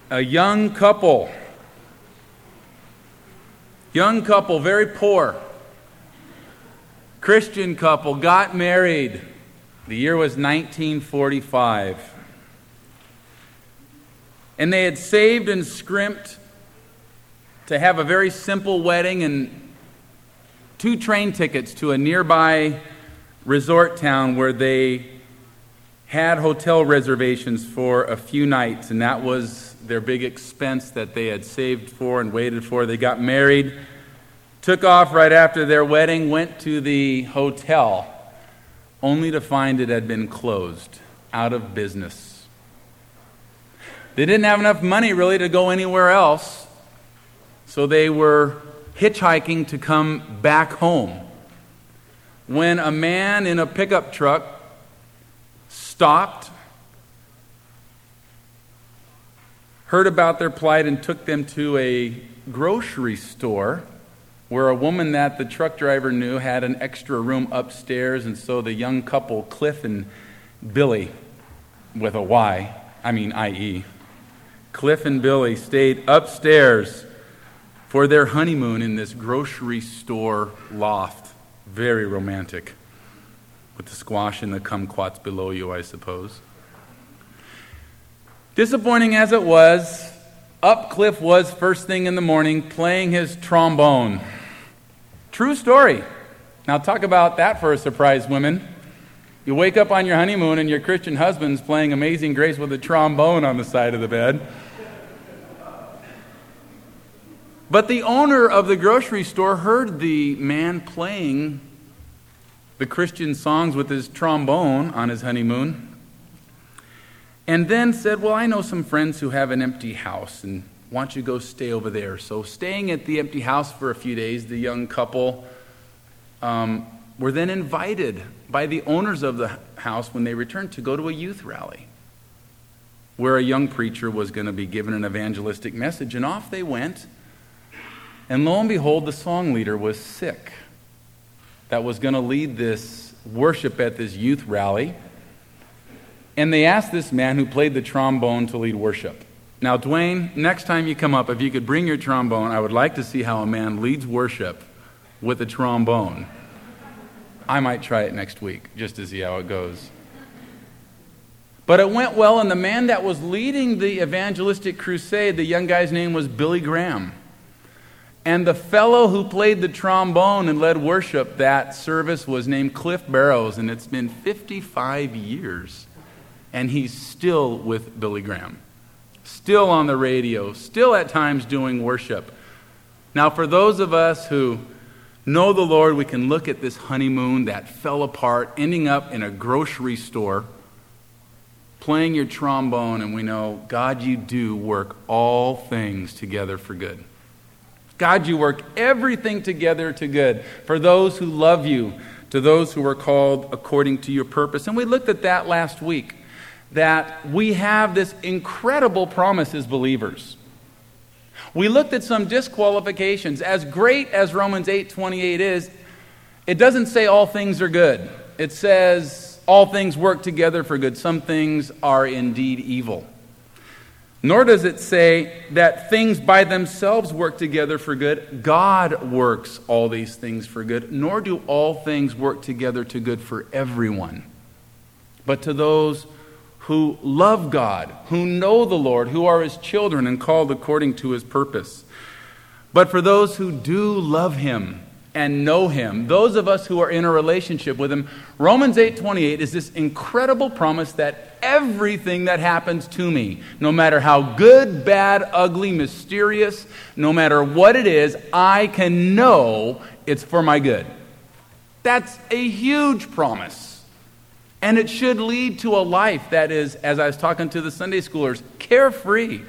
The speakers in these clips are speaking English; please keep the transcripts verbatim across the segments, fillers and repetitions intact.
A young couple, young couple, very poor, Christian couple, got married. The year was nineteen forty-five. And they had saved and scrimped to have a very simple wedding and two train tickets to a nearby resort town where they had hotel reservations for a few nights, and that was their big expense that they had saved for and waited for. They got married, took off right after their wedding, went to the hotel, only to find it had been closed, out of business. They didn't have enough money really to go anywhere else, so they were hitchhiking to come back home when a man in a pickup truck stopped, heard about their plight, and took them to a grocery store where a woman that the truck driver knew had an extra room upstairs, and so the young couple, Cliff and Billy, with a Y, I mean I E, Cliff and Billy stayed upstairs for their honeymoon in this grocery store loft. Very romantic, with the squash and the kumquats below you, I suppose. Disappointing as it was, up Cliff was first thing in the morning playing his trombone. True story. Now talk about that for a surprise, women. You wake up on your honeymoon and your Christian husband's playing Amazing Grace with a trombone on the side of the bed. But the owner of the grocery store heard the man playing the Christian songs with his trombone on his honeymoon, and then said, well, I know some friends who have an empty house, and why don't you go stay over there? So staying at the empty house for a few days, the young couple um, were then invited by the owners of the house when they returned to go to a youth rally where a young preacher was going to be given an evangelistic message, and off they went. And lo and behold, the song leader was sick that was going to lead this worship at this youth rally. And they asked this man who played the trombone to lead worship. Now, Dwayne, next time you come up, if you could bring your trombone, I would like to see how a man leads worship with a trombone. I might try it next week, just to see how it goes. But it went well, and the man that was leading the evangelistic crusade, the young guy's name was Billy Graham. And the fellow who played the trombone and led worship that service was named Cliff Barrows, and it's been fifty-five years. And he's still with Billy Graham, still on the radio, still at times doing worship. Now, for those of us who know the Lord, we can look at this honeymoon that fell apart, ending up in a grocery store, playing your trombone, and we know, God, you do work all things together for good. God, you work everything together to good for those who love you, to those who are called according to your purpose. And we looked at that last week, that we have this incredible promise as believers. We looked at some disqualifications. As great as Romans eight twenty-eight is, it doesn't say all things are good. It says all things work together for good. Some things are indeed evil. Nor does it say that things by themselves work together for good. God works all these things for good. Nor do all things work together to good for everyone, but to those who love God, who know the Lord, who are His children and called according to His purpose. But for those who do love Him and know Him, those of us who are in a relationship with Him, Romans eight twenty-eight is this incredible promise that everything that happens to me, no matter how good, bad, ugly, mysterious, no matter what it is, I can know it's for my good. That's a huge promise. And it should lead to a life that is, as I was talking to the Sunday schoolers, carefree.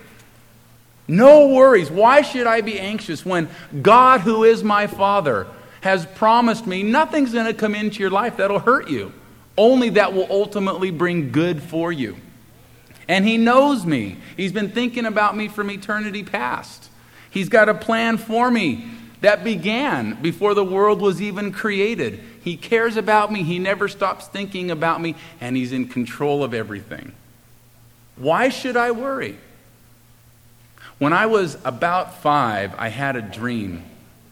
No worries. Why should I be anxious when God, who is my Father, has promised me nothing's going to come into your life that'll hurt you, only that will ultimately bring good for you. And He knows me. He's been thinking about me from eternity past. He's got a plan for me that began before the world was even created. He cares about me. He never stops thinking about me, and He's in control of everything. Why should I worry? When I was about five, I had a dream.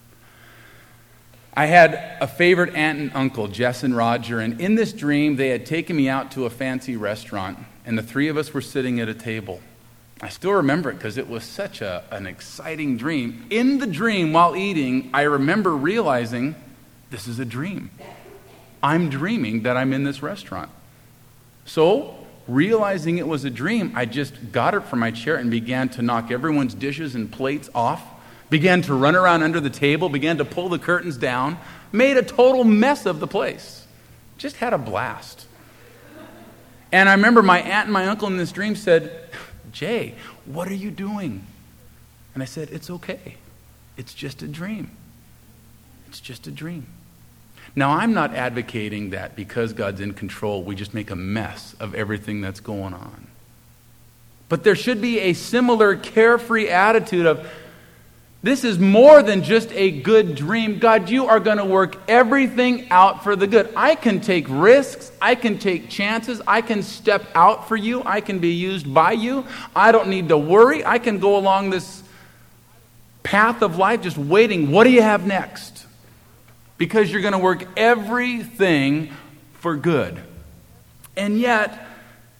I had a favorite aunt and uncle, Jess and Roger, and in this dream, they had taken me out to a fancy restaurant, and the three of us were sitting at a table. I still remember it because it was such a, an exciting dream. In the dream, while eating, I remember realizing this is a dream. I'm dreaming that I'm in this restaurant. So, realizing it was a dream, I just got up from my chair and began to knock everyone's dishes and plates off, began to run around under the table, began to pull the curtains down, made a total mess of the place. Just had a blast. And I remember my aunt and my uncle in this dream said, "Jay, what are you doing?" And I said, "It's okay. It's just a dream. It's just a dream." Now, I'm not advocating that because God's in control, we just make a mess of everything that's going on. But there should be a similar carefree attitude of, this is more than just a good dream. God, you are going to work everything out for the good. I can take risks. I can take chances. I can step out for you. I can be used by you. I don't need to worry. I can go along this path of life just waiting. What do you have next? Because you're going to work everything for good. And yet,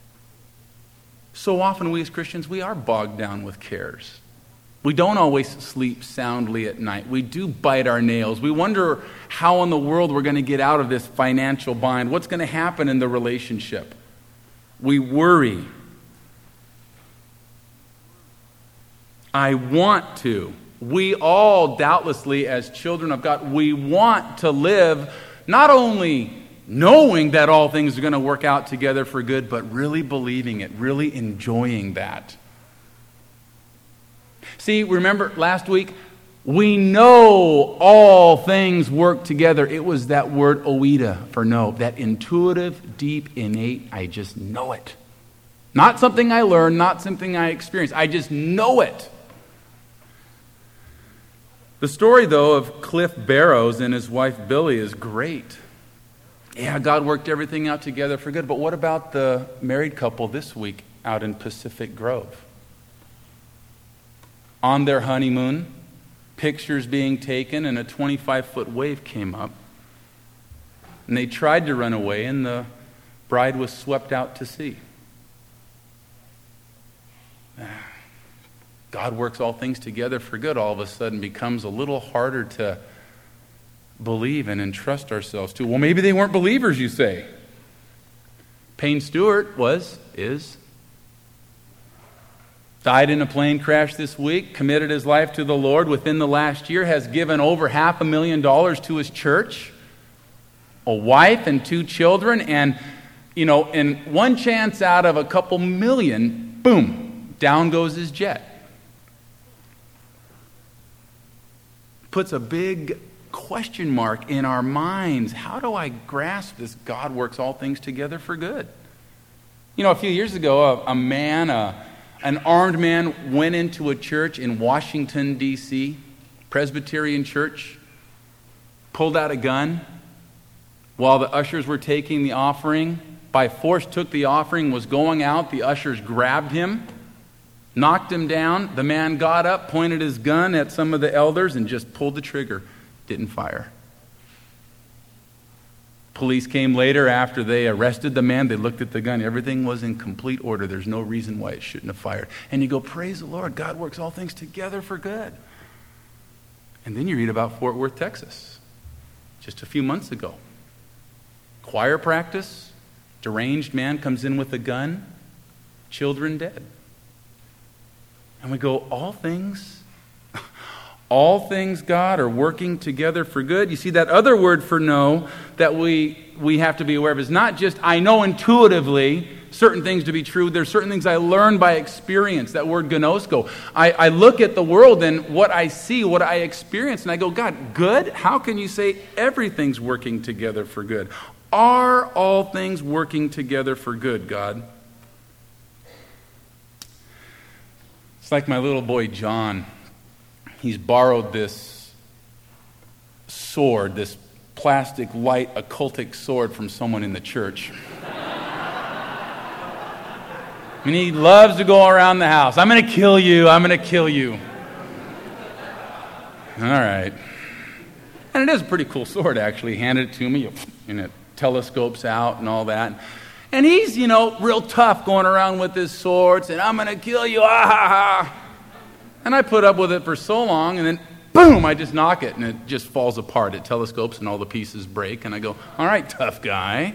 so often we as Christians, we are bogged down with cares. We don't always sleep soundly at night. We do bite our nails. We wonder how in the world we're going to get out of this financial bind. What's going to happen in the relationship? We worry. I want to. We all, doubtlessly, as children of God, we want to live not only knowing that all things are going to work out together for good, but really believing it, really enjoying that. See, remember last week, we know all things work together. It was that word oida for know, that intuitive, deep, innate, I just know it. Not something I learned, not something I experienced. I just know it. The story, though, of Cliff Barrows and his wife Billy is great. Yeah, God worked everything out together for good. But what about the married couple this week out in Pacific Grove? On their honeymoon, pictures being taken, and a twenty-five foot wave came up. And they tried to run away, and the bride was swept out to sea. God works all things together for good all of a sudden becomes a little harder to believe and entrust ourselves to. Well, maybe they weren't believers, you say. Payne Stewart was, is. Died in a plane crash this week, committed his life to the Lord within the last year, has given over half a million dollars to his church, a wife and two children, and, you know, in one chance out of a couple million, boom, down goes his jet. Puts a big question mark in our minds. How do I grasp this God works all things together for good? You know, a few years ago, a, a man, a, an armed man went into a church in Washington, D C, Presbyterian church, pulled out a gun while the ushers were taking the offering, by force took the offering, was going out. The ushers grabbed him, knocked him down. The man got up, pointed his gun at some of the elders, and just pulled the trigger. Didn't fire. Police came later after they arrested the man. They looked at the gun. Everything was in complete order. There's no reason why it shouldn't have fired. And you go, praise the Lord. God works all things together for good. And then you read about Fort Worth, Texas, just a few months ago. Choir practice, deranged man comes in with a gun, children dead. And we go, all things, all things, God, are working together for good. You see, that other word for know that we, we have to be aware of is not just, I know intuitively certain things to be true. There's certain things I learn by experience, that word gnosko. I, I look at the world and what I see, what I experience, and I go, God, good? How can you say everything's working together for good? Are all things working together for good, God? It's like my little boy John. He's borrowed this sword, this plastic, light, occultic sword from someone in the church. And he loves to go around the house. I'm going to kill you. I'm going to kill you. All right. And it is a pretty cool sword, actually. He handed it to me, and it telescopes out and all that. And he's, you know, real tough going around with his sword, saying, I'm going to kill you. Ah, ha, ha. And I put up with it for so long, and then, boom, I just knock it, and it just falls apart. It telescopes, and all the pieces break. And I go, all right, tough guy.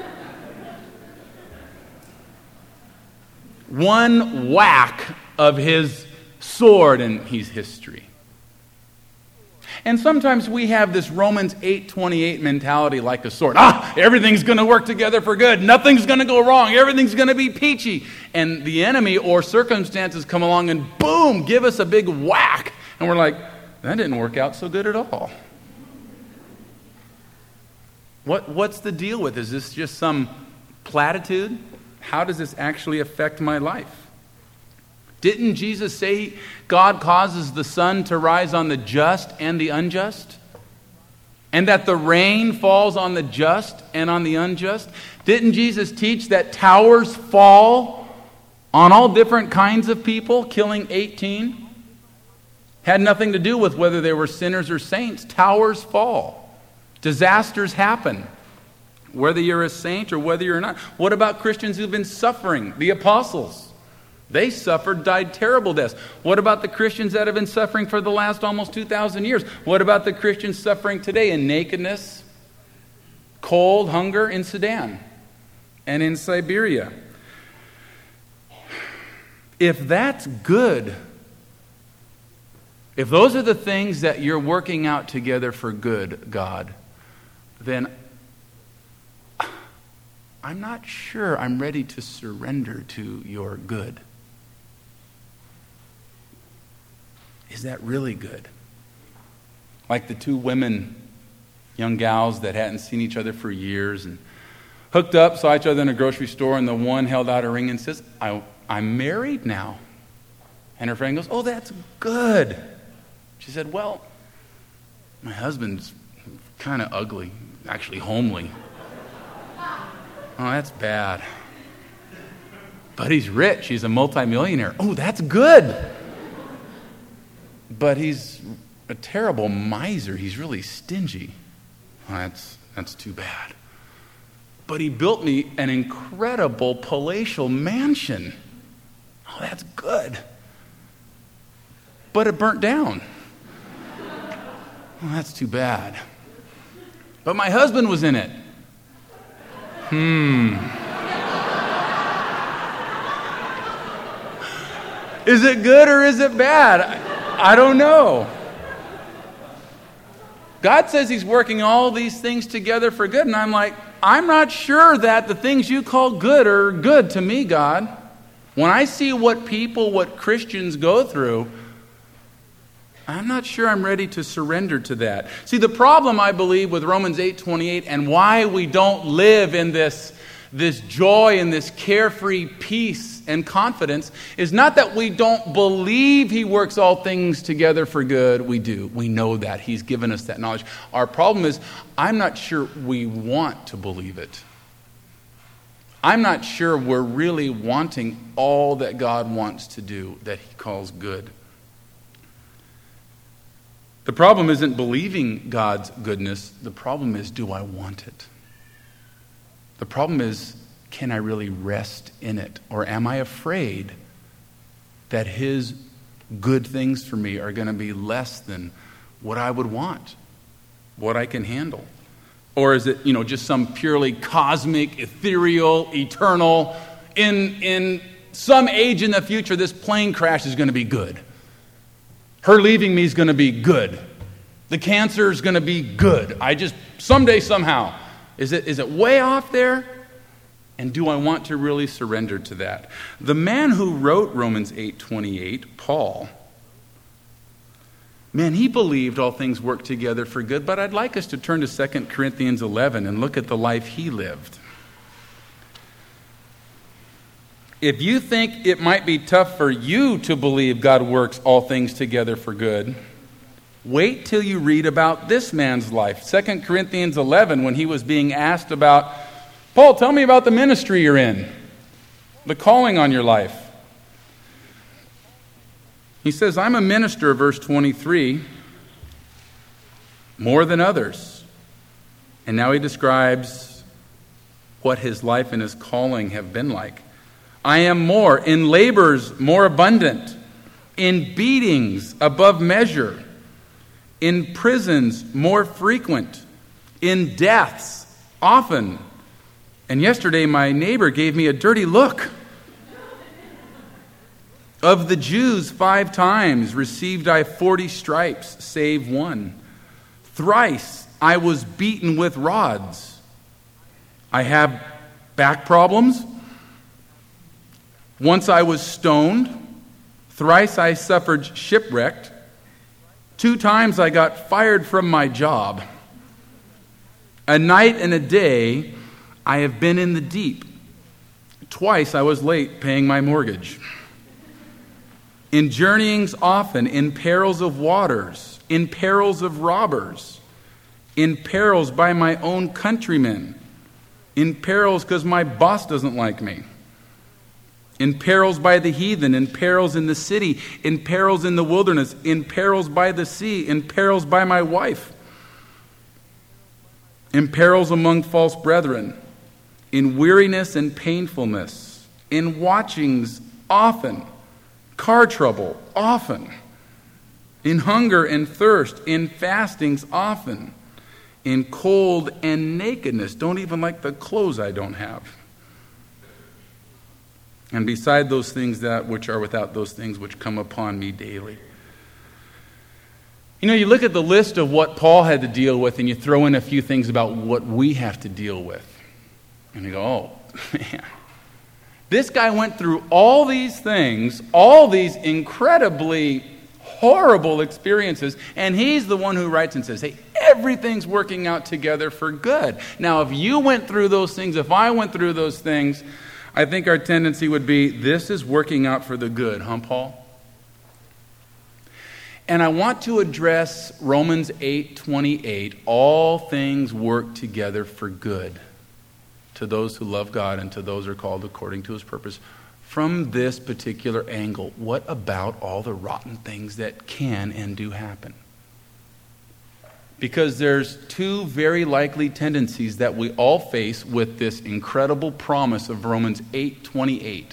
One whack of his sword, and he's history. And sometimes we have this Romans eight twenty-eight mentality like a sword. Ah, everything's going to work together for good. Nothing's going to go wrong. Everything's going to be peachy. And the enemy or circumstances come along and boom, give us a big whack. And we're like, that didn't work out so good at all. What, what's the deal with this? Is this just some platitude? How does this actually affect my life? Didn't Jesus say God causes the sun to rise on the just and the unjust? And that the rain falls on the just and on the unjust? Didn't Jesus teach that towers fall on all different kinds of people, killing eighteen? Had nothing to do with whether they were sinners or saints. Towers fall. Disasters happen. Whether you're a saint or whether you're not. What about Christians who've been suffering? The apostles. They suffered, died terrible deaths. What about the Christians that have been suffering for the last almost two thousand years? What about the Christians suffering today in nakedness, cold, hunger in Sudan and in Siberia? If that's good, if those are the things that you're working out together for good, God, then I'm not sure I'm ready to surrender to your good. Is that really good? Like the two women, young gals that hadn't seen each other for years and hooked up, saw each other in a grocery store, and the one held out a ring and says, I, I'm married now. And her friend goes, oh, that's good. She said, well, my husband's kind of ugly, actually homely. Oh, that's bad. But he's rich. He's a multimillionaire. Oh, that's good. But he's a terrible miser. He's really stingy. Oh, that's, that's too bad. But he built me an incredible palatial mansion. Oh, that's good. But it burnt down. Oh, that's too bad. But my husband was in it. Hmm. Is it good or is it bad? I, I don't know. God says he's working all these things together for good, and I'm like, I'm not sure that the things you call good are good to me, God. When I see what people, what Christians go through, I'm not sure I'm ready to surrender to that. See, the problem, I believe, with Romans eight twenty-eight and why we don't live in this, this joy and this carefree peace and confidence is not that we don't believe he works all things together for good. We do. We know that. He's given us that knowledge. Our problem is I'm not sure we want to believe it. I'm not sure we're really wanting all that God wants to do that he calls good. The problem isn't believing God's goodness. The problem is, do I want it? The problem is, can I really rest in it? Or am I afraid that his good things for me are going to be less than what I would want, what I can handle? Or is it, you know, just some purely cosmic, ethereal, eternal, in, in some age in the future, this plane crash is going to be good. Her leaving me is going to be good. The cancer is going to be good. I just, someday, somehow. Is it, is it way off there? And do I want to really surrender to that? The man who wrote Romans eight twenty-eight, Paul, man, he believed all things work together for good, but I'd like us to turn to Second Corinthians eleven and look at the life he lived. If you think it might be tough for you to believe God works all things together for good, wait till you read about this man's life. Second Corinthians eleven, when he was being asked about, Paul, tell me about the ministry you're in. the calling on your life. He says, I'm a minister, verse twenty-three, more than others. And now he describes what his life and his calling have been like. I am more, in labors more abundant, in beatings above measure, in prisons more frequent, in deaths often. And yesterday my neighbor gave me a dirty look. Of the Jews five times received I forty stripes, save one. Thrice I was beaten with rods. I have back problems. Once I was stoned. Thrice I suffered shipwrecked. Two times I got fired from my job. A night and a day I have been in the deep. Twice I was late paying my mortgage. In journeyings often, in perils of waters, in perils of robbers, in perils by my own countrymen, in perils because my boss doesn't like me, in perils by the heathen, in perils in the city, in perils in the wilderness, in perils by the sea, in perils by my wife, in perils among false brethren, in weariness and painfulness, in watchings often, car trouble often, in hunger and thirst, in fastings often, in cold and nakedness. Don't even like the clothes I don't have. And beside those things that which are without those things which come upon me daily. You know, you look at the list of what Paul had to deal with and you throw in a few things about what we have to deal with. And you go, oh, man. This guy went through all these things, all these incredibly horrible experiences, and he's the one who writes and says, hey, everything's working out together for good. Now, if you went through those things, if I went through those things, I think our tendency would be, this is working out for the good, huh, Paul? And I want to address Romans eight twenty-eight, all things work together for good to those who love God and to those who are called according to his purpose. From this particular angle, what about all the rotten things that can and do happen? Because there's two very likely tendencies that we all face with this incredible promise of Romans eight twenty-eight.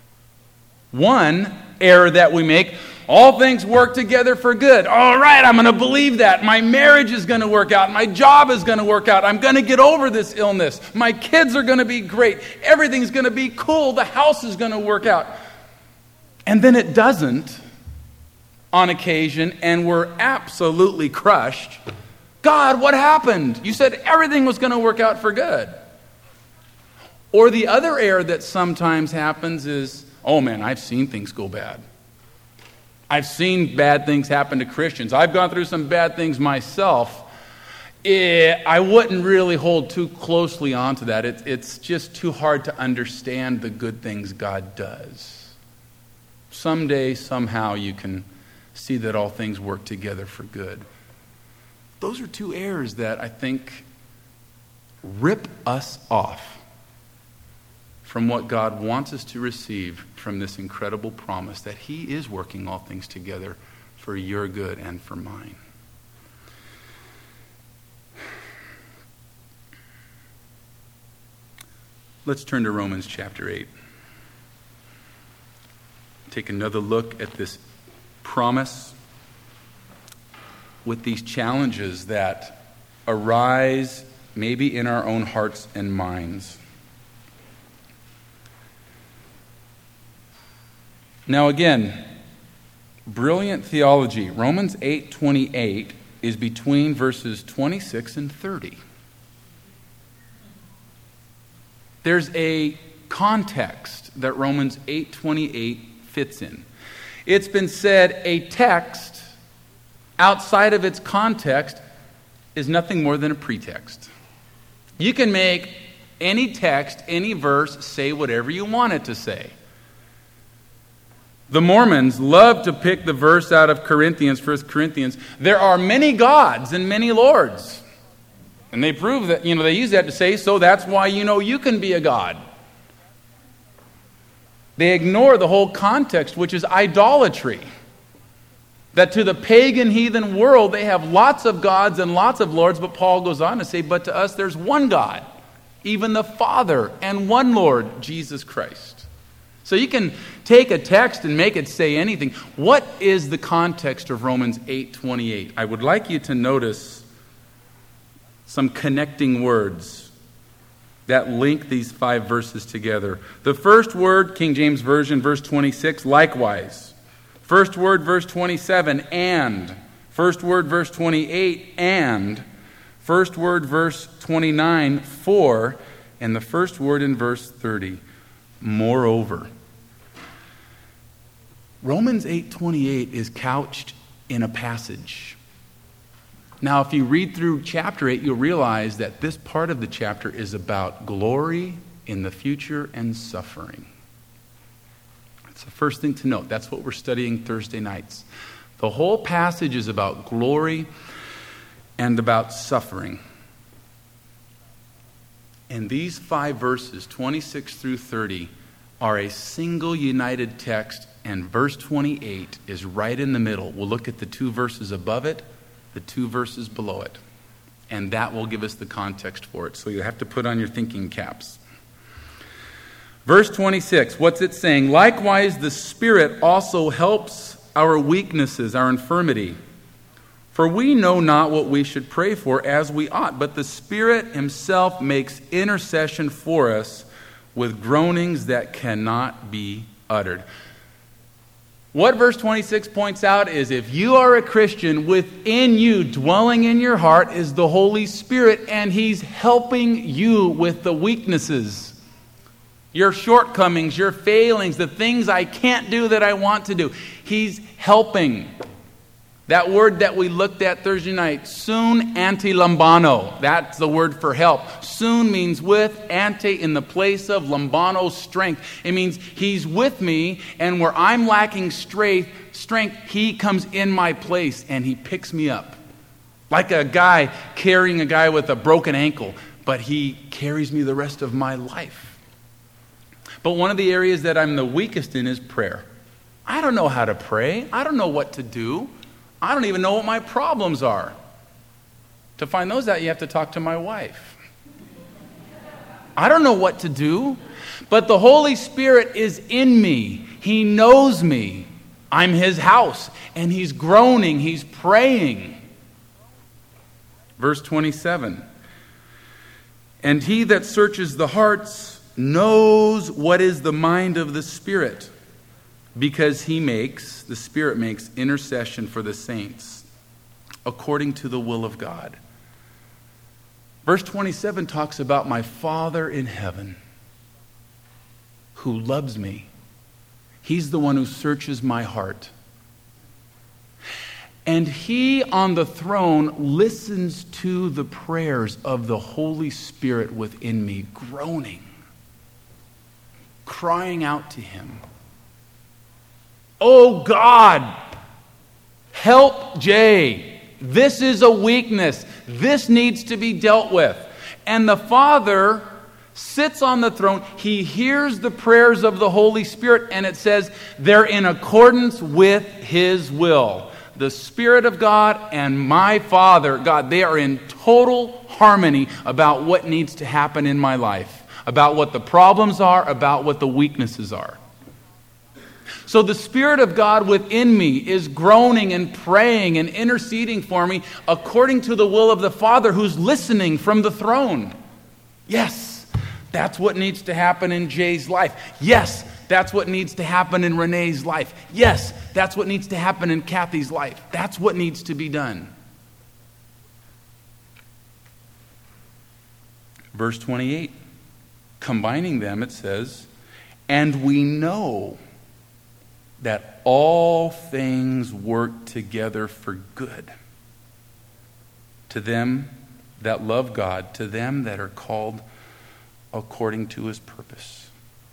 One error that we make, all things work together for good. All right, I'm going to believe that. My marriage is going to work out. My job is going to work out. I'm going to get over this illness. My kids are going to be great. Everything's going to be cool. The house is going to work out. And then it doesn't on occasion, and we're absolutely crushed. God, what happened? You said everything was going to work out for good. Or the other error that sometimes happens is, oh man, I've seen things go bad. I've seen bad things happen to Christians. I've gone through some bad things myself. Eh, I wouldn't really hold too closely onto that. It, it's just too hard to understand the good things God does. Someday, somehow, you can see that all things work together for good. Those are two errors that I think rip us off from what God wants us to receive from this incredible promise that he is working all things together for your good and for mine. Let's turn to Romans chapter eight. Take another look at this promise with these challenges that arise maybe in our own hearts and minds. Now again, brilliant theology. Romans eight twenty-eight is between verses twenty-six and thirty. There's a context that Romans eight twenty-eight fits in. It's been said a text outside of its context is nothing more than a pretext. You can make any text, any verse, say whatever you want it to say. The Mormons love to pick the verse out of Corinthians, First Corinthians. There are many gods and many lords. And they prove that, you know, they use that to say, so that's why you know you can be a god. They ignore the whole context, which is idolatry. That to the pagan, heathen world, they have lots of gods and lots of lords, but Paul goes on to say, but to us there's one God, even the Father, and one Lord, Jesus Christ. So you can take a text and make it say anything. What is the context of Romans eight twenty-eight? I would like you to notice some connecting words that link these five verses together. The first word, King James Version, verse twenty-six, likewise. First word, verse twenty-seven, and. First word, verse twenty-eight, and. First word, verse twenty-nine, for. And the first word in verse thirty, moreover. Romans eight twenty-eight is couched in a passage. Now, if you read through chapter eight, you'll realize that this part of the chapter is about glory in the future and suffering. That's the first thing to note. That's what we're studying Thursday nights. The whole passage is about glory and about suffering. And these five verses, twenty-six through thirty, are a single united text, and verse twenty-eight is right in the middle. We'll look at the two verses above it, the two verses below it, and that will give us the context for it. So you have to put on your thinking caps. Verse twenty-six, what's it saying? Likewise, the Spirit also helps our weaknesses, our infirmity. For we know not what we should pray for as we ought, but the Spirit himself makes intercession for us with groanings that cannot be uttered. What verse twenty-six points out is if you are a Christian, within you, dwelling in your heart, is the Holy Spirit, and he's helping you with the weaknesses, your shortcomings, your failings, the things I can't do that I want to do. He's helping. That word that we looked at Thursday night, sun ante lambano, that's the word for help. Sun means with, ante in the place of, lambano strength. It means he's with me, and where I'm lacking strength, strength, he comes in my place and he picks me up. Like a guy carrying a guy with a broken ankle, but he carries me the rest of my life. But one of the areas that I'm the weakest in is prayer. I don't know how to pray. I don't know what to do. I don't even know what my problems are. To find those out, you have to talk to my wife. I don't know what to do, but the Holy Spirit is in me. He knows me. I'm his house, and he's groaning, he's praying. Verse twenty-seven, and he that searches the hearts knows what is the mind of the Spirit, because he makes, the Spirit makes intercession for the saints according to the will of God. Verse twenty-seven talks about my Father in heaven who loves me. He's the one who searches my heart. And he on the throne listens to the prayers of the Holy Spirit within me, groaning, crying out to him. Oh God, help Jay. This is a weakness. This needs to be dealt with. And the Father sits on the throne. He hears the prayers of the Holy Spirit, and it says they're in accordance with his will. The Spirit of God and my Father, God, they are in total harmony about what needs to happen in my life, about what the problems are, about what the weaknesses are. So the Spirit of God within me is groaning and praying and interceding for me according to the will of the Father who's listening from the throne. Yes, that's what needs to happen in Jay's life. Yes, that's what needs to happen in Renee's life. Yes, that's what needs to happen in Kathy's life. That's what needs to be done. Verse twenty-eight, combining them, it says, and we know that all things work together for good to them that love God, to them that are called according to his purpose.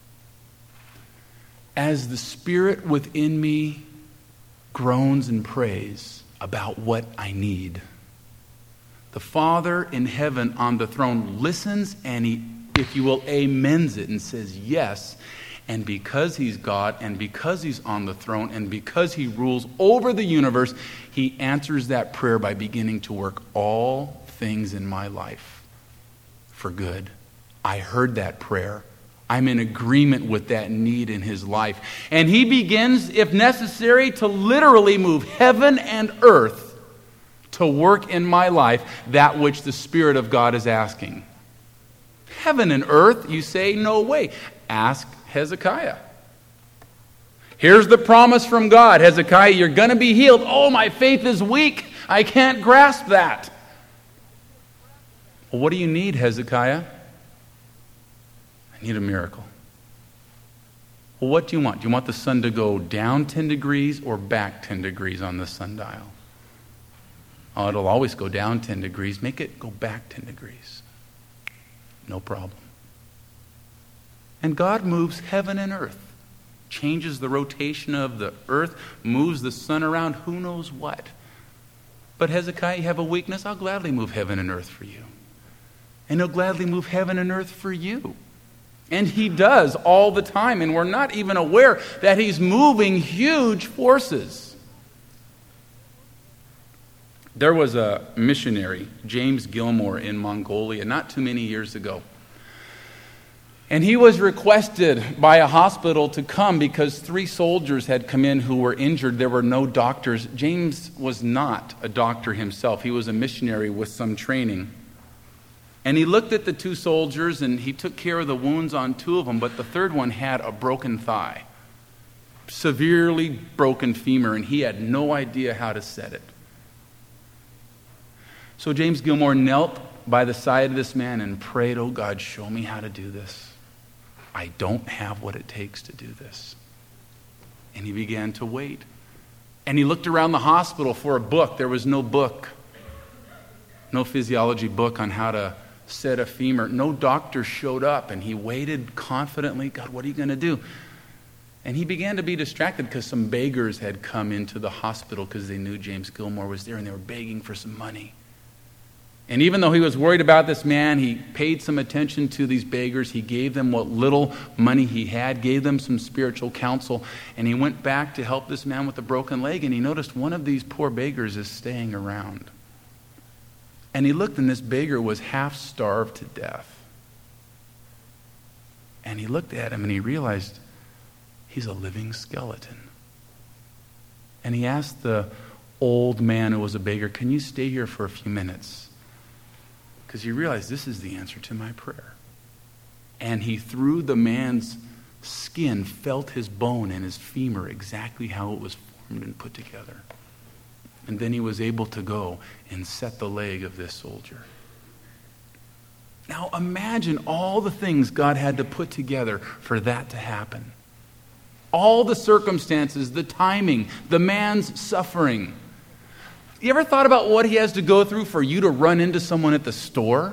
As the Spirit within me groans and prays about what I need, the Father in heaven on the throne listens and he, if you will, amens it and says yes. And because he's God, and because he's on the throne, and because he rules over the universe, he answers that prayer by beginning to work all things in my life for good. I heard that prayer. I'm in agreement with that need in his life. And he begins, if necessary, to literally move heaven and earth to work in my life that which the Spirit of God is asking. Heaven and earth, you say, no way. Ask Hezekiah. Here's the promise from God. Hezekiah, you're going to be healed. Oh, my faith is weak. I can't grasp that. Well, what do you need, Hezekiah? I need a miracle. Well, what do you want? Do you want the sun to go down ten degrees or back ten degrees on the sundial? Oh, it'll always go down ten degrees. Make it go back ten degrees. No problem. And God moves heaven and earth, changes the rotation of the earth, moves the sun around, who knows what. But Hezekiah, you have a weakness? I'll gladly move heaven and earth for you. And he'll gladly move heaven and earth for you. And he does all the time, and we're not even aware that he's moving huge forces. There was a missionary, James Gilmore, in Mongolia not too many years ago. And he was requested by a hospital to come because three soldiers had come in who were injured. There were no doctors. James was not a doctor himself. He was a missionary with some training. And he looked at the two soldiers and he took care of the wounds on two of them, but the third one had a broken thigh, severely broken femur, and he had no idea how to set it. So James Gilmore knelt by the side of this man and prayed, "Oh God, show me how to do this. I don't have what it takes to do this." And he began to wait. And he looked around the hospital for a book. There was no book, no physiology book on how to set a femur. No doctor showed up, and he waited confidently. God, what are you going to do? And he began to be distracted because some beggars had come into the hospital because they knew James Gilmore was there, and they were begging for some money. And even though he was worried about this man, he paid some attention to these beggars. He gave them what little money he had, gave them some spiritual counsel, and he went back to help this man with a broken leg, and he noticed one of these poor beggars is staying around. And he looked, and this beggar was half starved to death. And he looked at him, and he realized he's a living skeleton. And he asked the old man who was a beggar, "Can you stay here for a few minutes?" Because he realized this is the answer to my prayer. And he, through the man's skin, felt his bone and his femur exactly how it was formed and put together. And then he was able to go and set the leg of this soldier. Now imagine all the things God had to put together for that to happen. All the circumstances, the timing, the man's suffering. You ever thought about what he has to go through for you to run into someone at the store?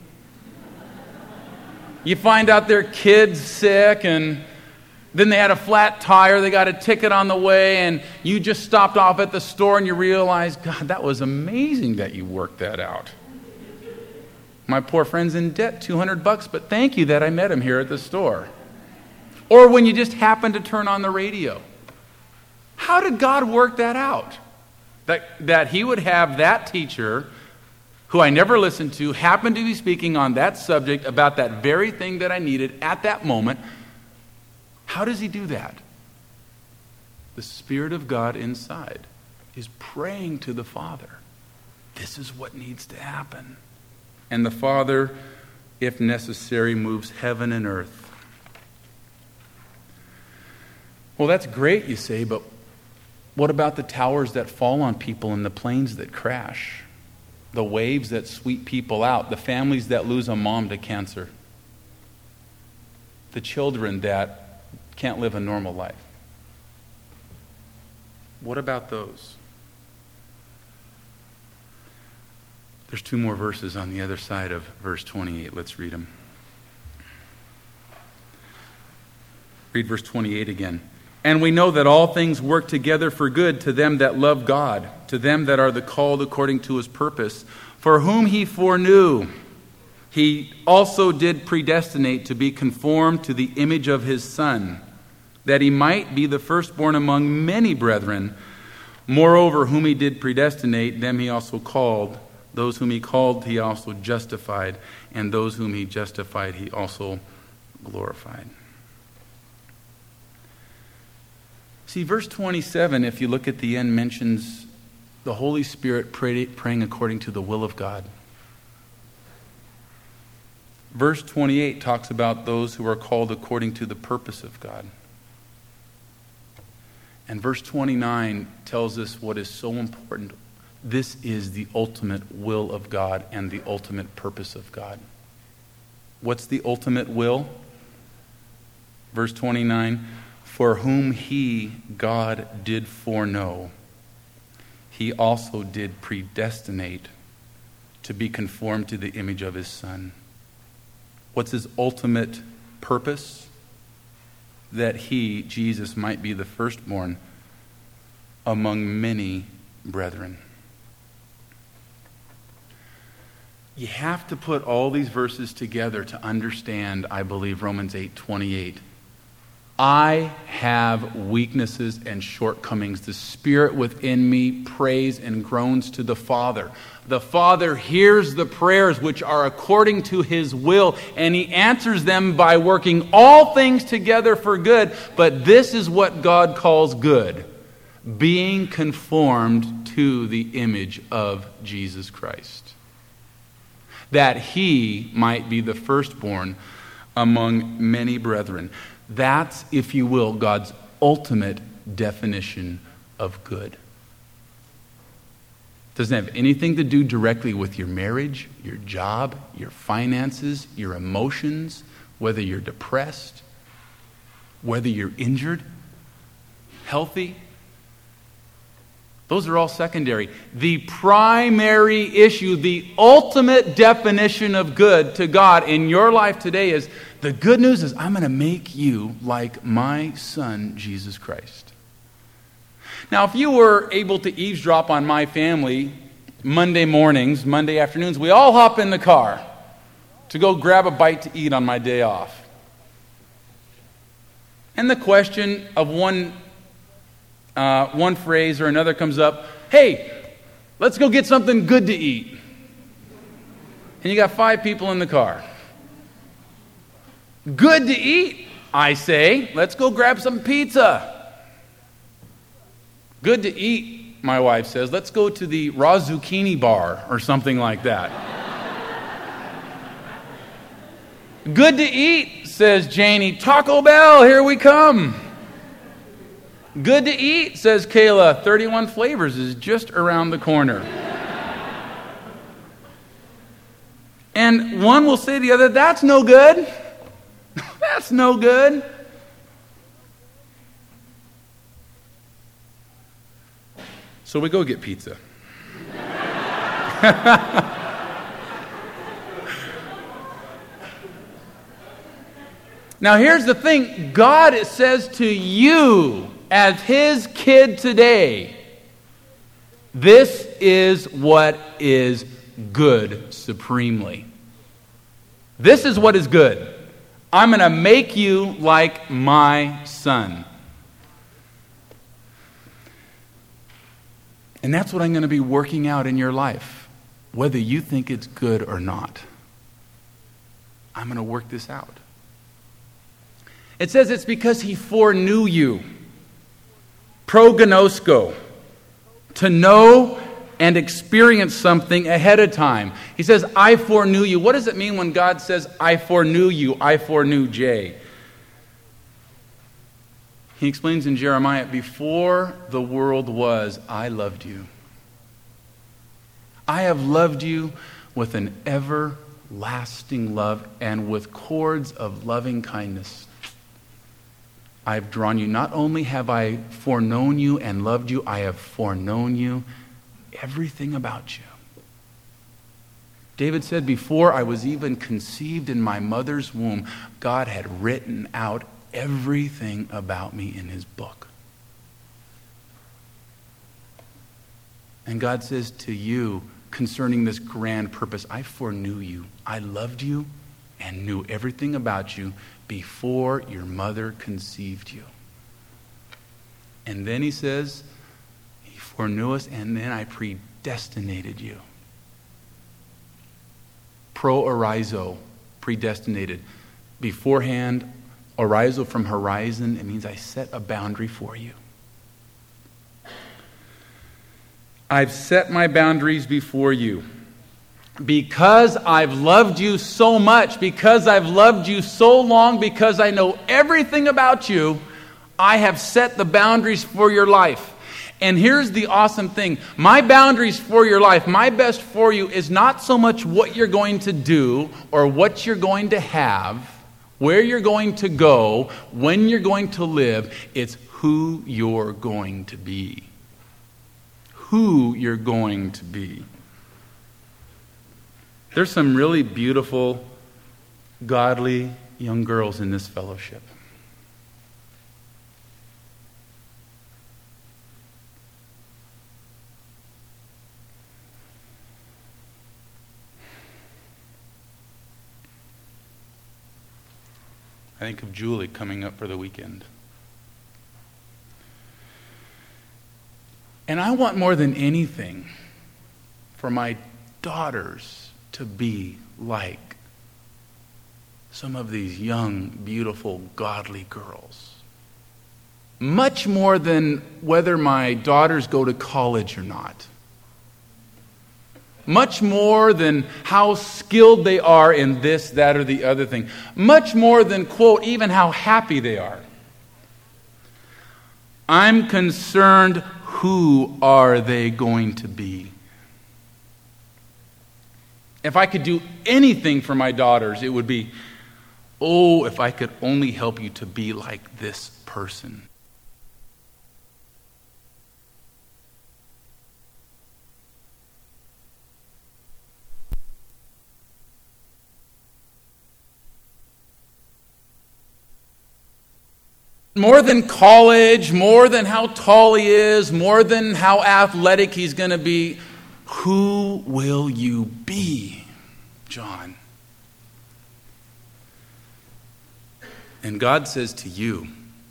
You find out their kid's sick, and then they had a flat tire, they got a ticket on the way, and you just stopped off at the store and you realize, God, that was amazing that you worked that out. My poor friend's in debt, two hundred bucks, but thank you that I met him here at the store. Or when you just happen to turn on the radio. How did God work that out? That, that he would have that teacher, who I never listened to, happen to be speaking on that subject about that very thing that I needed at that moment. How does he do that? The Spirit of God inside is praying to the Father. This is what needs to happen. And the Father, if necessary, moves heaven and earth. Well, that's great, you say, but what about the towers that fall on people and the planes that crash? The waves that sweep people out? The families that lose a mom to cancer? The children that can't live a normal life? What about those? There's two more verses on the other side of verse twenty-eight. Let's read them. Read verse twenty-eight again. And we know that all things work together for good to them that love God, to them that are the called according to his purpose, for whom he foreknew. He also did predestinate to be conformed to the image of his Son, that he might be the firstborn among many brethren. Moreover, whom he did predestinate, them he also called. Those whom he called, he also justified. And those whom he justified, he also glorified. See, verse twenty-seven, if you look at the end, mentions the Holy Spirit pray, praying according to the will of God. Verse twenty-eight talks about those who are called according to the purpose of God. And verse twenty-nine tells us what is so important. This is the ultimate will of God and the ultimate purpose of God. What's the ultimate will? Verse twenty-nine, for whom he, God, did foreknow, he also did predestinate to be conformed to the image of his Son. What's his ultimate purpose? That he, Jesus, might be the firstborn among many brethren. You have to put all these verses together to understand, I believe, Romans eight twenty-eight. I have weaknesses and shortcomings. The Spirit within me prays and groans to the Father. The Father hears the prayers which are according to his will, and he answers them by working all things together for good. But this is what God calls good: being conformed to the image of Jesus Christ, that he might be the firstborn among many brethren. That's, if you will, God's ultimate definition of good. Doesn't have anything to do directly with your marriage, your job, your finances, your emotions, whether you're depressed, whether you're injured, healthy. Those are all secondary. The primary issue, the ultimate definition of good to God in your life today is, the good news is I'm going to make you like my Son, Jesus Christ. Now, if you were able to eavesdrop on my family Monday mornings, Monday afternoons, we all hop in the car to go grab a bite to eat on my day off. And the question of one, uh, one phrase or another comes up, hey, let's go get something good to eat. And you got five people in the car. Good to eat, I say. Let's go grab some pizza. Good to eat, my wife says. Let's go to the raw zucchini bar or something like that. Good to eat, says Janie. Taco Bell, here we come. Good to eat, says Kayla. thirty-one Flavors is just around the corner. And one will say to the other, that's no good. That's no good. So we go get pizza. Now here's the thing. God says to you as his kid today, this is what is good supremely. This is what is good. I'm going to make you like my Son. And that's what I'm going to be working out in your life, whether you think it's good or not. I'm going to work this out. It says it's because he foreknew you. Prognosko. To know and experience something ahead of time. He says, I foreknew you. What does it mean when God says, I foreknew you, I foreknew Jay? He explains in Jeremiah, before the world was, I loved you. I have loved you with an everlasting love and with cords of loving kindness. I've drawn you. Not only have I foreknown you and loved you, I have foreknown you, everything about you. David said, before I was even conceived in my mother's womb, God had written out everything about me in his book. And God says to you, concerning this grand purpose. I foreknew you. I loved you and knew everything about you before your mother conceived you. And then he says, he foreknew us, and then I predestinated you. Pro-orizo, predestinated. Beforehand, orizo from horizon, it means I set a boundary for you. I've set my boundaries before you. Because I've loved you so much, because I've loved you so long, because I know everything about you, I have set the boundaries for your life. And here's the awesome thing. My boundaries for your life, my best for you, is not so much what you're going to do or what you're going to have, where you're going to go, when you're going to live. It's who you're going to be. Who you're going to be. There's some really beautiful, godly young girls in this fellowship. I think of Julie coming up for the weekend. And I want more than anything for my daughters to be like some of these young, beautiful, godly girls. Much more than whether my daughters go to college or not. Much more than how skilled they are in this, that, or the other thing. Much more than, quote, even how happy they are. I'm concerned, who are they going to be? If I could do anything for my daughters, it would be, oh, if I could only help you to be like this person. More than college, more than how tall he is, more than how athletic he's going to be, who will you be, John? And God says to you,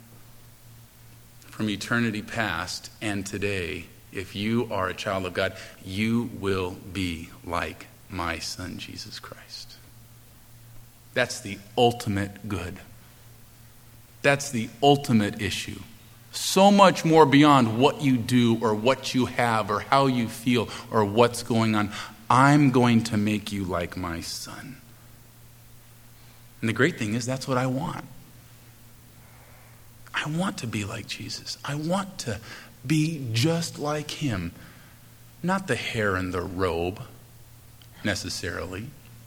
from eternity past and today, if you are a child of God, you will be like my son, Jesus Christ. That's the ultimate good. That's the ultimate issue. So much more beyond what you do or what you have or how you feel or what's going on. I'm going to make you like my son. And the great thing is that's what I want. I want to be like Jesus. I want to be just like him. Not the hair and the robe, necessarily.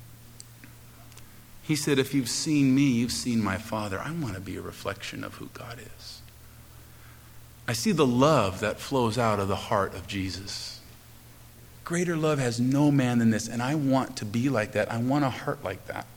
He said, if you've seen me, you've seen my Father. I want to be a reflection of who God is. I see the love that flows out of the heart of Jesus. Greater love has no man than this, and I want to be like that. I want a heart like that.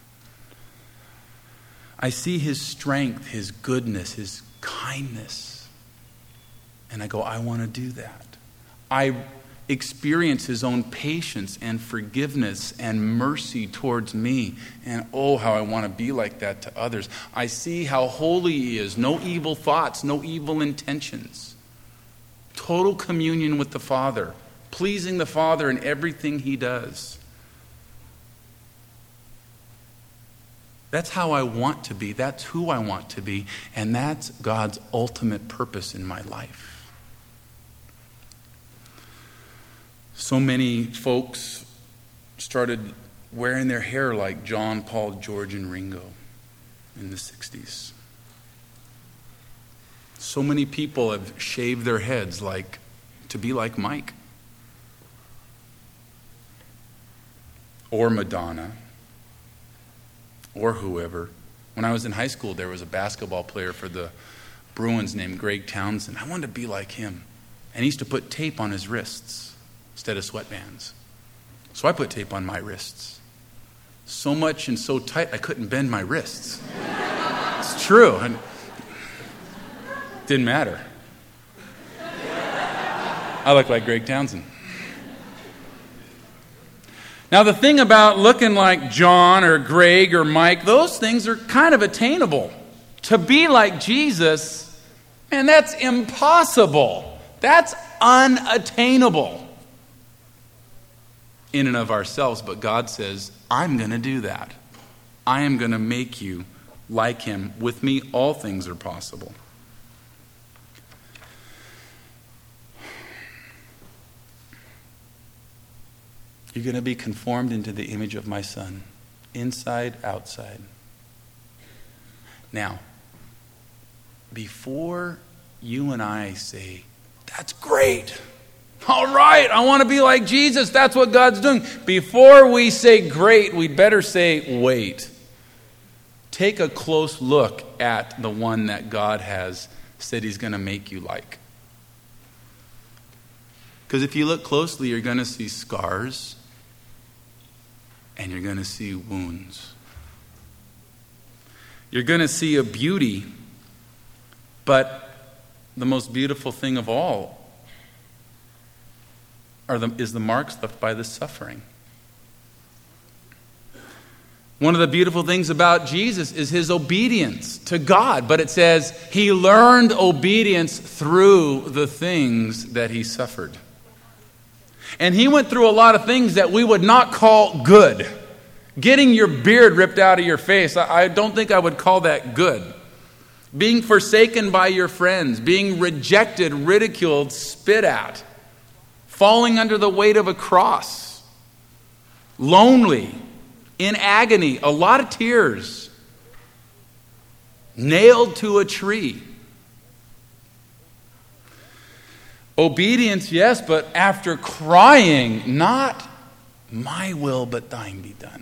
I see his strength, his goodness, his kindness, and I go, I want to do that. I experience his own patience and forgiveness and mercy towards me. And oh, how I want to be like that to others. I see how holy he is. No evil thoughts, no evil intentions. Total communion with the Father. Pleasing the Father in everything he does. That's how I want to be. That's who I want to be. And that's God's ultimate purpose in my life. So many folks started wearing their hair like John, Paul, George, and Ringo in the sixties. So many people have shaved their heads like to be like Mike or Madonna or whoever. When I was in high school, there was a basketball player for the Bruins named Greg Townsend. I wanted to be like him. And he used to put tape on his wrists instead of sweatbands. So I put tape on my wrists. So much and so tight, I couldn't bend my wrists. It's true. And didn't matter. I look like Greg Townsend. Now, the thing about looking like John or Greg or Mike, those things are kind of attainable. To be like Jesus, man, that's impossible. That's unattainable in and of ourselves. But God says, I'm going to do that. I am going to make you like him. With me, all things are possible. You're going to be conformed into the image of my Son, inside, outside. Now, before you and I say, that's great, all right, I want to be like Jesus, that's what God's doing. Before we say great, we'd better say wait. Take a close look at the one that God has said he's going to make you like. Because if you look closely, you're going to see scars and you're going to see wounds. You're going to see a beauty, but the most beautiful thing of all are the, is the marks left by the suffering. One of the beautiful things about Jesus is his obedience to God, but it says he learned obedience through the things that he suffered. And he went through a lot of things that we would not call good. Getting your beard ripped out of your face, I don't think I would call that good. Being forsaken by your friends, being rejected, ridiculed, spit at, falling under the weight of a cross, lonely, in agony, a lot of tears, nailed to a tree. Obedience, yes, but after crying, not my will, but thine be done.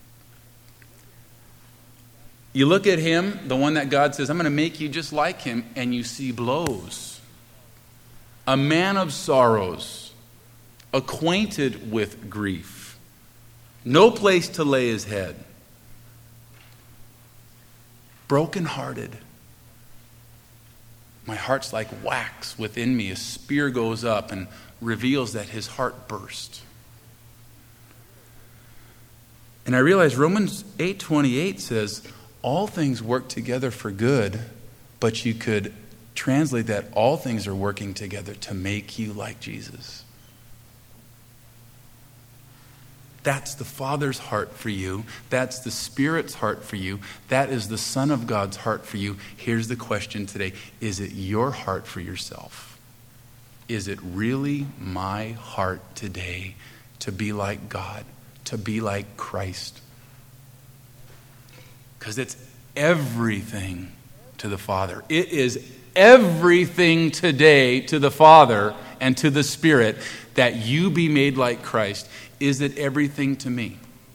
You look at him, the one that God says, I'm going to make you just like him, and you see blows. A man of sorrows, acquainted with grief, no place to lay his head, brokenhearted. My heart's like wax within me. A spear goes up and reveals that his heart burst. And I realize Romans eight twenty-eight says, all things work together for good, but you could translate that all things are working together to make you like Jesus. That's the Father's heart for you. That's the Spirit's heart for you. That is the Son of God's heart for you. Here's the question today. Is it your heart for yourself? Is it really my heart today to be like God, to be like Christ? Because it's everything to the Father. It is everything today to the Father and to the Spirit that you be made like Christ. Is it everything to me?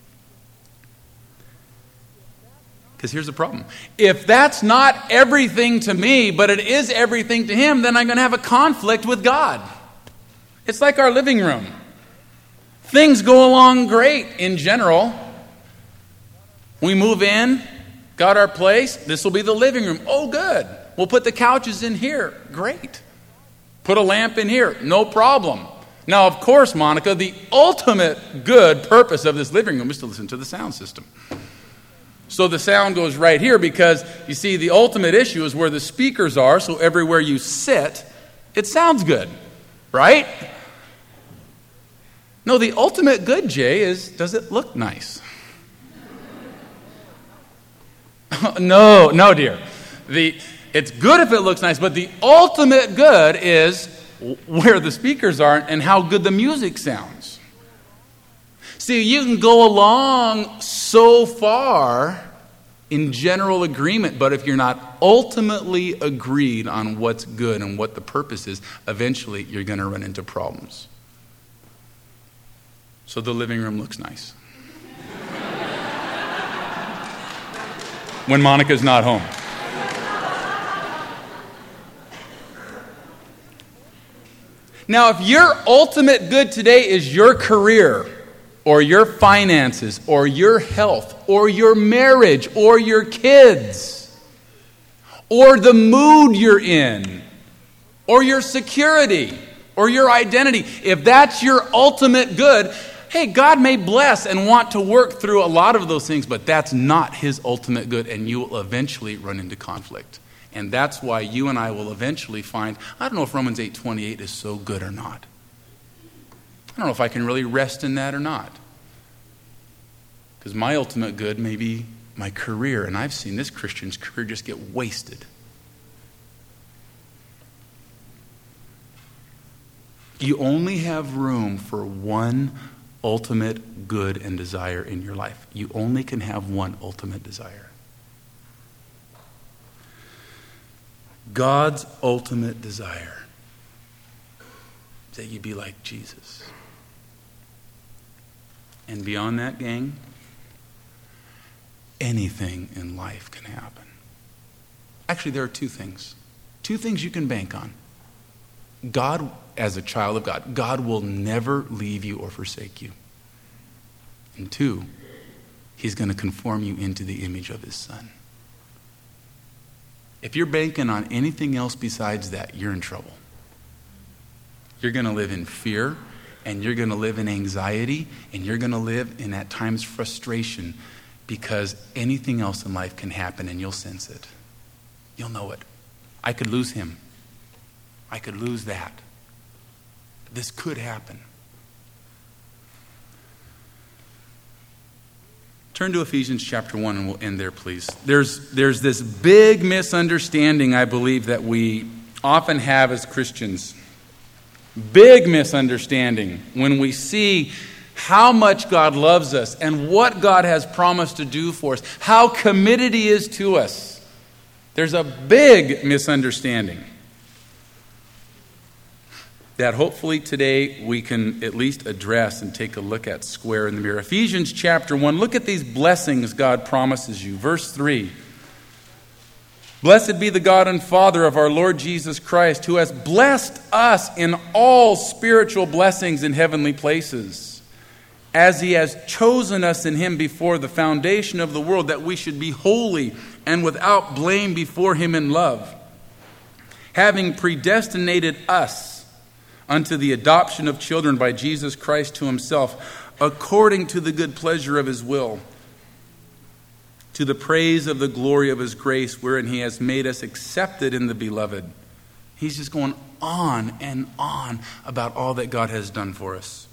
Because here's the problem. If that's not everything to me, but it is everything to him, then I'm going to have a conflict with God. It's like our living room. Things go along great in general. We move in, got our place. This will be the living room. Oh, good. We'll put the couches in here. Great. Put a lamp in here. No problem. Now, of course, Monica, the ultimate good purpose of this living room is to listen to the sound system. So the sound goes right here because, you see, the ultimate issue is where the speakers are, so everywhere you sit, it sounds good, right? No, the ultimate good, Jay, is does it look nice? no, no, dear. The, it's good if it looks nice, but the ultimate good is where the speakers are and how good the music sounds. See, you can go along so far in general agreement, but if you're not ultimately agreed on what's good and what the purpose is, eventually you're going to run into problems. So the living room looks nice when Monica's not home. Now, if your ultimate good today is your career, or your finances, or your health, or your marriage, or your kids, or the mood you're in, or your security, or your identity, if that's your ultimate good, Hey, God may bless and want to work through a lot of those things, but that's not his ultimate good, and you will eventually run into conflict. And that's why you and I will eventually find, I don't know if Romans eight twenty-eight is so good or not. I don't know if I can really rest in that or not. Because my ultimate good may be my career, and I've seen this Christian's career just get wasted. You only have room for one ultimate good and desire in your life. You only can have one ultimate desire. God's ultimate desire is that you be like Jesus. And beyond that, gang, anything in life can happen. Actually, there are two things. Two things you can bank on. God, as a child of God, God will never leave you or forsake you. And two, he's going to conform you into the image of his Son. If you're banking on anything else besides that, you're in trouble. You're going to live in fear, and you're going to live in anxiety, and you're going to live in, at times, frustration, because anything else in life can happen, and you'll sense it. You'll know it. I could lose him. I could lose that. This could happen. Turn to Ephesians chapter one and we'll end there, please. There's, there's this big misunderstanding, I believe, that we often have as Christians. Big misunderstanding when we see how much God loves us and what God has promised to do for us, how committed he is to us. There's a big misunderstanding that hopefully today we can at least address and take a look at square in the mirror. Ephesians chapter one, look at these blessings God promises you. Verse three. Blessed be the God and Father of our Lord Jesus Christ, who has blessed us in all spiritual blessings in heavenly places, as he has chosen us in him before the foundation of the world, that we should be holy and without blame before him in love, having predestinated us unto the adoption of children by Jesus Christ to himself, according to the good pleasure of his will, to the praise of the glory of his grace, wherein he has made us accepted in the beloved. He's just going on and on about all that God has done for us.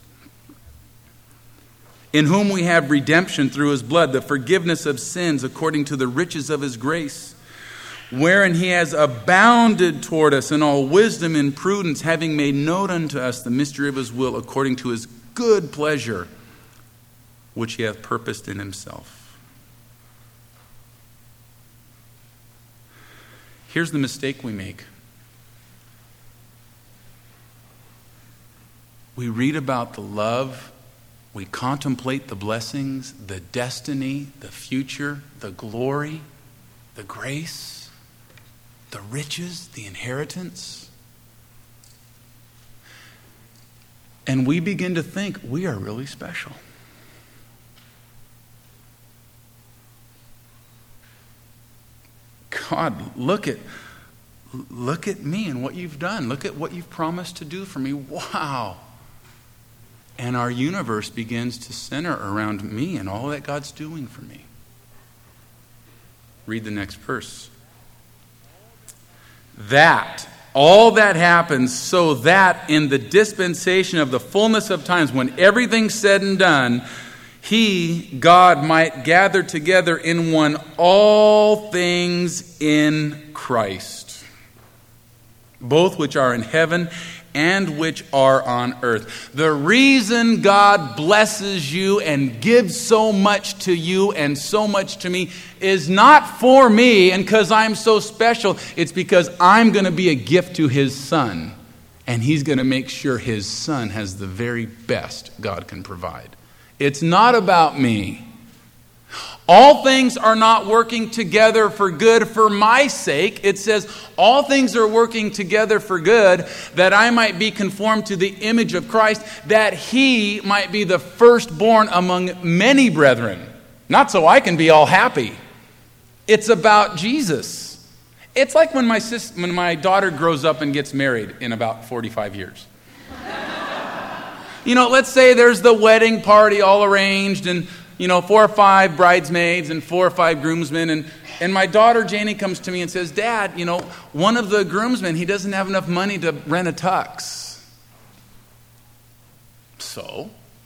In whom we have redemption through his blood, the forgiveness of sins according to the riches of his grace, wherein he has abounded toward us in all wisdom and prudence, having made known unto us the mystery of his will, according to his good pleasure, which he hath purposed in himself. Here's the mistake we make. We read about the love, we contemplate the blessings, the destiny, the future, the glory, the grace, the riches, the inheritance. And we begin to think we are really special. God, look at, look at me and what you've done. Look at what you've promised to do for me. Wow. And our universe begins to center around me and all that God's doing for me. Read the next verse. That, all that happens so that in the dispensation of the fullness of times, when everything's said and done, he, God, might gather together in one all things in Christ, both which are in heaven and which are on earth. The reason God blesses you and gives so much to you and so much to me is not for me and because I'm so special. It's because I'm going to be a gift to his Son, and he's going to make sure his Son has the very best God can provide. It's not about me. All things are not working together for good for my sake. It says, all things are working together for good, that I might be conformed to the image of Christ, that he might be the firstborn among many brethren. Not so I can be all happy. It's about Jesus. It's like when my sis, when my daughter grows up and gets married in about forty-five years. You know, let's say there's the wedding party all arranged and, you know, four or five bridesmaids and four or five groomsmen. And, and my daughter Janie comes to me and says, Dad, you know, one of the groomsmen, he doesn't have enough money to rent a tux. So?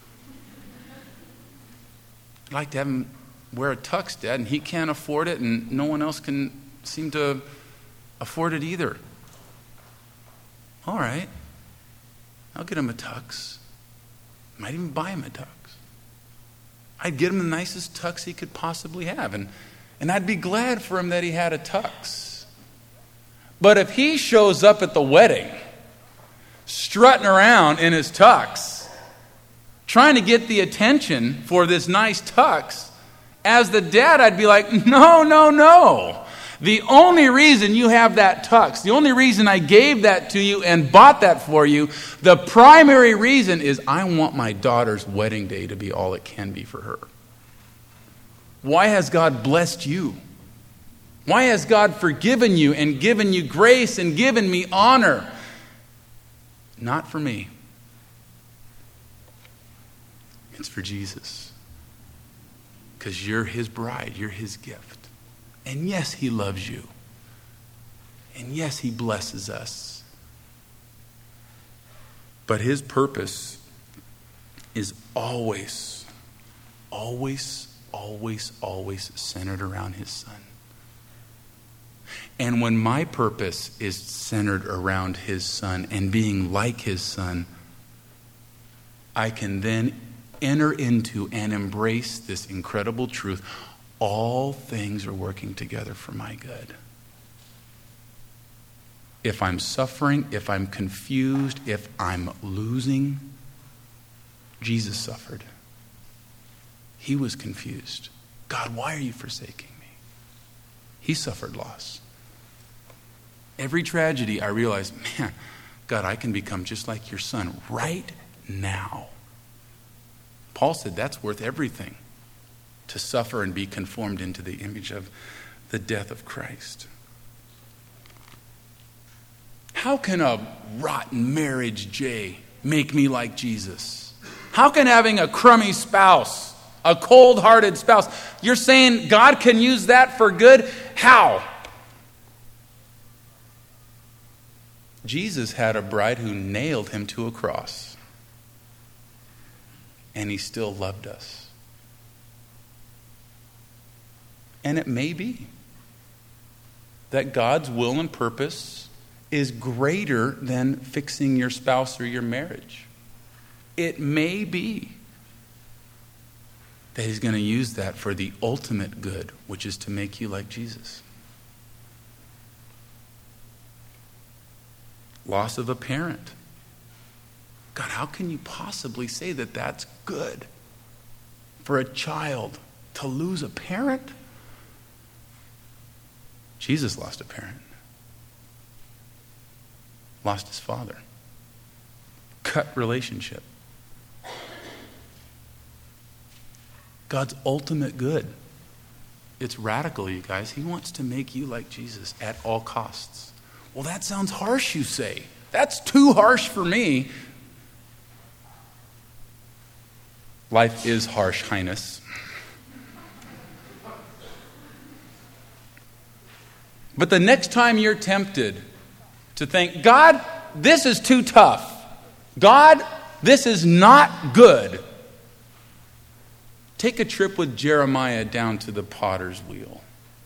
I'd like to have him wear a tux, Dad, and he can't afford it and no one else can seem to afford it either. All right. I'll get him a tux. Might even buy him a tux. I'd get him the nicest tux he could possibly have. And, and I'd be glad for him that he had a tux. But if he shows up at the wedding, strutting around in his tux, trying to get the attention for this nice tux, as the dad, I'd be like, no, no, no. The only reason you have that tux, the only reason I gave that to you and bought that for you, the primary reason is I want my daughter's wedding day to be all it can be for her. Why has God blessed you? Why has God forgiven you and given you grace and given me honor? Not for me. It's for Jesus. Because you're his bride, you're his gift. And yes, he loves you. And yes, he blesses us. But his purpose is always, always, always, always centered around his son. And when my purpose is centered around his son and being like his son, I can then enter into and embrace this incredible truth. All things are working together for my good. If I'm suffering, if I'm confused, if I'm losing, Jesus suffered. He was confused. God, why are you forsaking me? He suffered loss. Every tragedy, I realized, man, God, I can become just like your son right now. Paul said that's worth everything, to suffer and be conformed into the image of the death of Christ. How can a rotten marriage, Jay, make me like Jesus? How can having a crummy spouse, a cold-hearted spouse, you're saying God can use that for good? How? Jesus had a bride who nailed him to a cross, and he still loved us. And it may be that God's will and purpose is greater than fixing your spouse or your marriage. It may be that he's going to use that for the ultimate good, which is to make you like Jesus. Loss of a parent. God, how can you possibly say that that's good for a child to lose a parent? Jesus lost a parent. Lost his father. Cut relationship. God's ultimate good. It's radical, you guys. He wants to make you like Jesus at all costs. Well, that sounds harsh, you say. That's too harsh for me. Life is harsh, Highness. But the next time you're tempted to think, God, this is too tough. God, this is not good. Take a trip with Jeremiah down to the potter's wheel.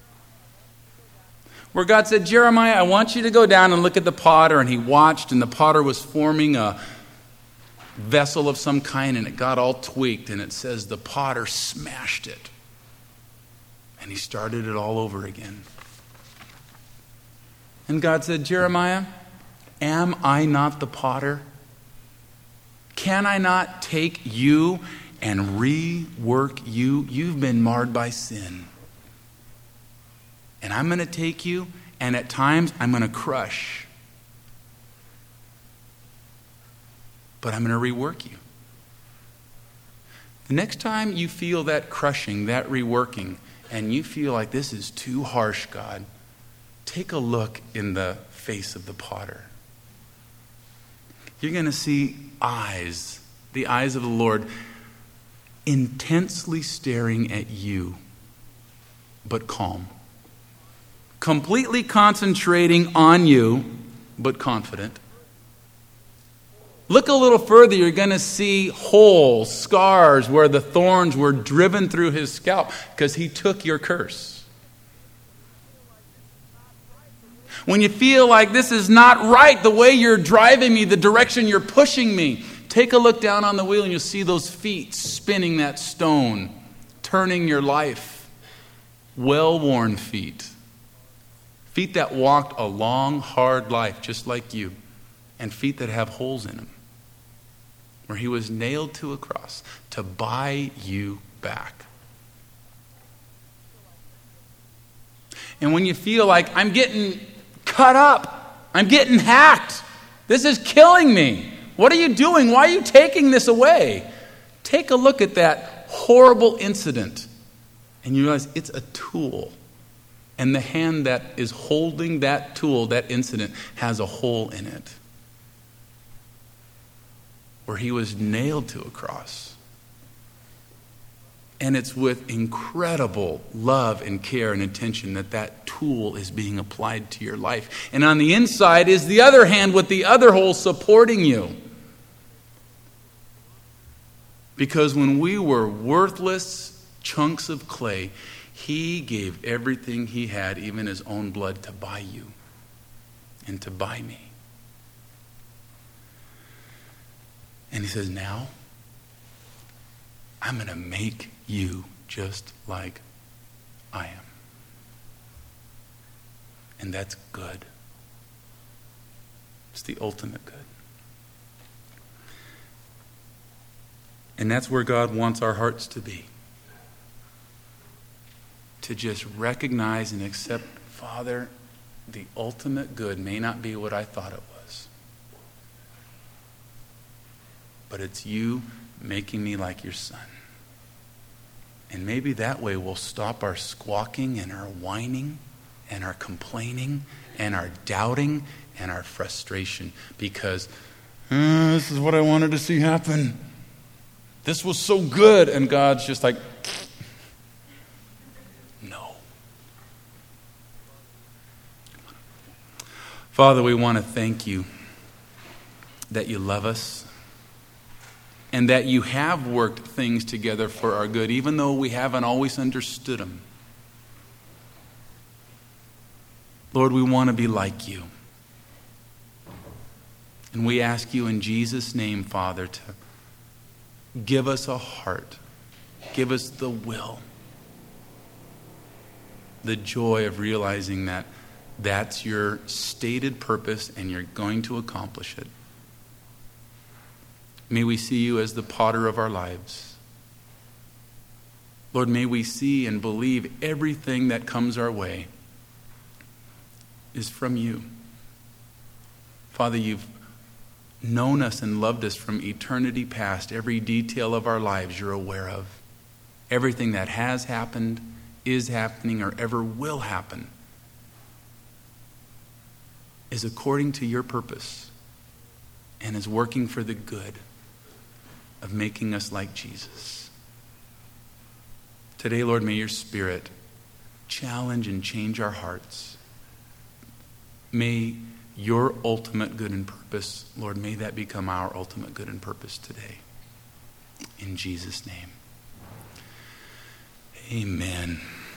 Where God said, Jeremiah, I want you to go down and look at the potter. And he watched, and the potter was forming a vessel of some kind, and it got all tweaked. And it says the potter smashed it. And he started it all over again. And God said, Jeremiah, am I not the potter? Can I not take you and rework you? You've been marred by sin. And I'm going to take you, and at times I'm going to crush. But I'm going to rework you. The next time you feel that crushing, that reworking, and you feel like this is too harsh, God, take a look in the face of the potter. You're going to see eyes the eyes of the Lord, intensely staring at you, but calm. Completely concentrating on you, but confident. Look a little further, you're going to see holes, scars where the thorns were driven through his scalp because he took your curse. When you feel like this is not right, the way you're driving me, the direction you're pushing me, take a look down on the wheel and you'll see those feet spinning that stone, turning your life. Well-worn feet. Feet that walked a long, hard life just like you. And feet that have holes in them. Where he was nailed to a cross to buy you back. And when you feel like I'm getting cut up, I'm getting hacked, this is killing me. What are you doing? Why are you taking this away? Take a look at that horrible incident and you realize it's a tool. And the hand that is holding that tool, that incident, has a hole in it. Where he was nailed to a cross. And it's with incredible love and care and attention that that tool is being applied to your life. And on the inside is the other hand with the other hole supporting you. Because when we were worthless chunks of clay, he gave everything he had, even his own blood, to buy you and to buy me. And he says, now, I'm going to make you just like I am. And that's good. It's the ultimate good. And that's where God wants our hearts to be. To just recognize and accept, Father, the ultimate good may not be what I thought it was. But it's you making me like your son. And maybe that way we'll stop our squawking and our whining and our complaining and our doubting and our frustration. Because uh, this is what I wanted to see happen. This was so good. And God's just like, no. Father, we want to thank you that you love us. And that you have worked things together for our good, even though we haven't always understood them. Lord, we want to be like you. And we ask you in Jesus' name, Father, to give us a heart. Give us the will. The joy of realizing that that's your stated purpose and you're going to accomplish it. May we see you as the potter of our lives. Lord, may we see and believe everything that comes our way is from you. Father, you've known us and loved us from eternity past. Every detail of our lives you're aware of. Everything that has happened, is happening, or ever will happen is according to your purpose and is working for the good of making us like Jesus. Today, Lord, may your Spirit challenge and change our hearts. May your ultimate good and purpose, Lord, may that become our ultimate good and purpose today. In Jesus' name. Amen.